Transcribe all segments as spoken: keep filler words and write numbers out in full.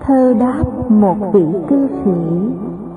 Thơ đáp một vị cư sĩ.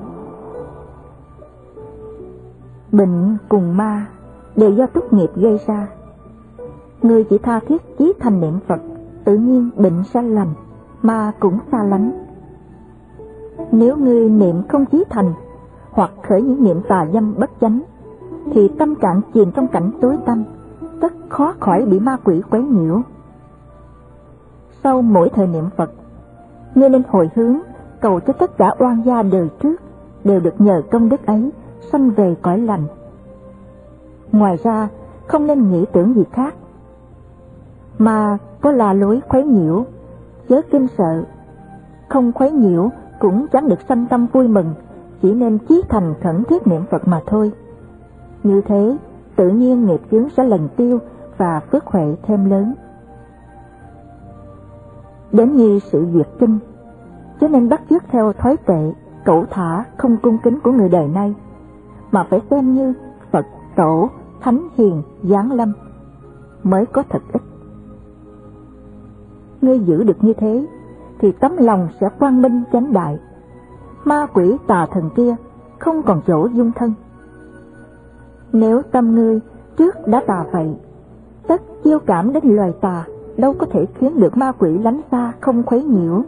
Bệnh cùng ma đều do túc nghiệp gây ra. Người chỉ tha thiết chí thành niệm Phật, tự nhiên bệnh sẽ lành, ma cũng xa lánh. Nếu ngươi niệm không chí thành, hoặc khởi những niệm tà dâm bất chánh, thì tâm trạng chìm trong cảnh tối tăm, rất khó khỏi bị ma quỷ quấy nhiễu. Sau mỗi thời niệm Phật, ngươi nên hồi hướng cầu cho tất cả oan gia đời trước đều được nhờ công đức ấy sanh về cõi lành. Ngoài ra không nên nghĩ tưởng gì khác. Mà có là lối khuấy nhiễu, chớ kinh sợ. Không khuấy nhiễu cũng chẳng được sanh tâm vui mừng, chỉ nên chí thành khẩn thiết niệm Phật mà thôi. Như thế tự nhiên nghiệp chướng sẽ lần tiêu và phước huệ thêm lớn. Đến như sự duyệt kinh, cho nên bắt chước theo thói tệ, cẩu thả, không cung kính của người đời nay, mà phải xem như Phật, Tổ, Thánh Hiền, Giáng Lâm mới có thật ích. Ngươi giữ được như thế, thì tấm lòng sẽ quang minh chánh đại, ma quỷ tà thần kia không còn chỗ dung thân. Nếu tâm ngươi trước đã tà vậy, tất chiêu cảm đến loài tà đâu có thể khiến được ma quỷ lánh xa không khuấy nhiễu.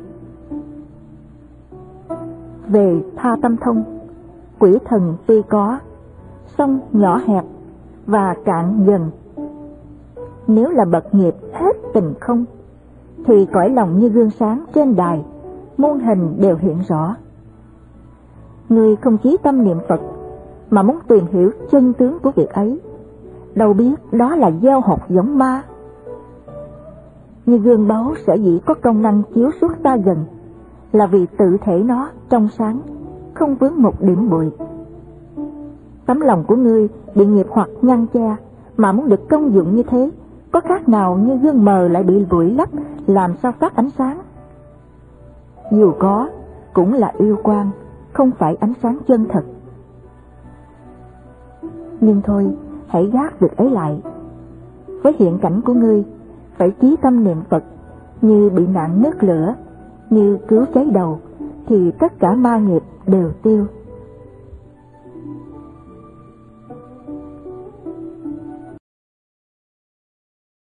Về tha tâm thông, quỷ thần tuy có, song nhỏ hẹp và cạn dần. Nếu là bậc nghiệp hết tình không, thì cõi lòng như gương sáng trên đài, muôn hình đều hiện rõ. Người không chí tâm niệm Phật mà muốn tìm hiểu chân tướng của việc ấy, đâu biết đó là gieo hột giống ma. Như gương báu sở dĩ có công năng chiếu suốt ta gần, là vì tự thể nó trong sáng, không vướng một điểm bụi. Tấm lòng của ngươi bị nghiệp hoặc ngăn che, mà muốn được công dụng như thế, có khác nào như gương mờ lại bị bụi lấp, làm sao phát ánh sáng? Dù có, cũng là yêu quang, không phải ánh sáng chân thật. Nhưng thôi, hãy gác việc ấy lại. Với hiện cảnh của ngươi, phải chí tâm niệm Phật, như bị nạn nước lửa, như cứu cháy đầu, thì tất cả ma nghiệp đều tiêu.